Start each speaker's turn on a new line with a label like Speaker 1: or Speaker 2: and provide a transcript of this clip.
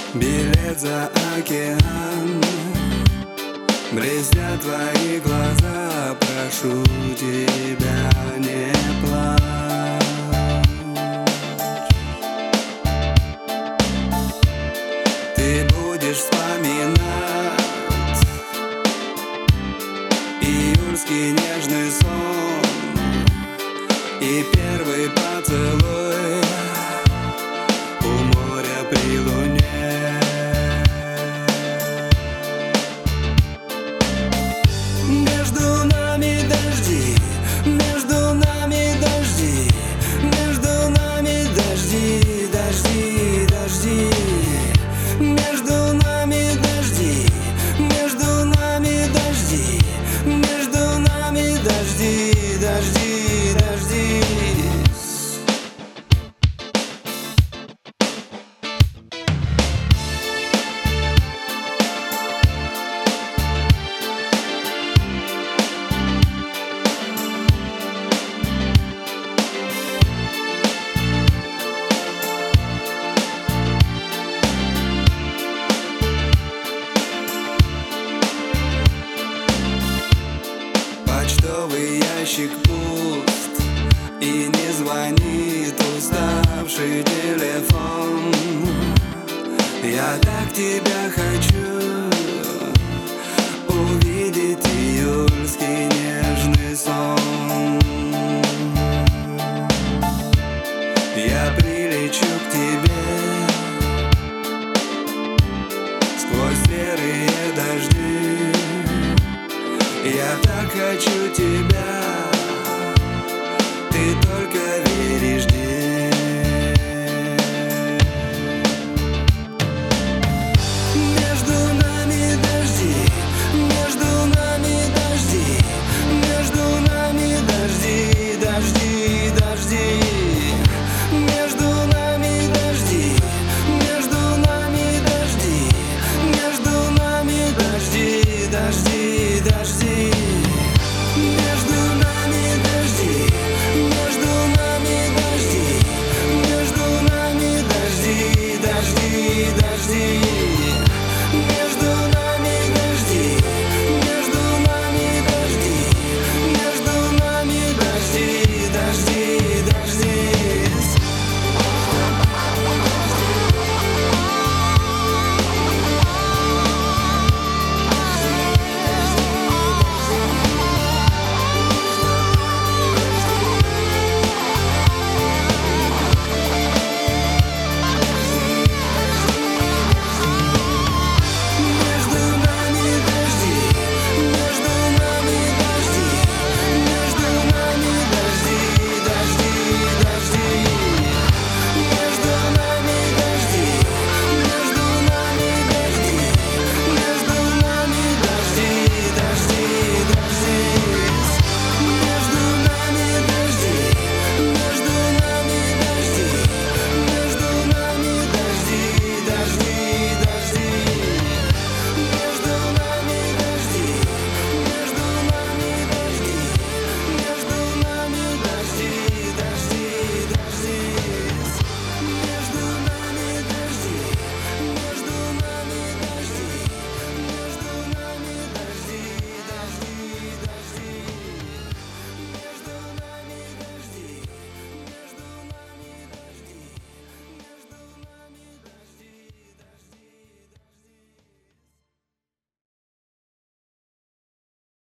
Speaker 1: Билет за океан, блестят твои глаза. Прошу тебя, не плачь. Ты будешь вспоминать июльский нежный сон и первый поцелуй у моря при луне. Между нами дожди, между нами дожди, между нами дожди, дожди, дожди. Между нами дожди, между нами дожди, между нами дожди, дожди, дожди. Почтовый ящик пуст, и не звонит уставший телефон. Я так тебя хочу увидеть июльский нежный сон. Я прилечу к тебе сквозь серые дожди. Я так хочу тебя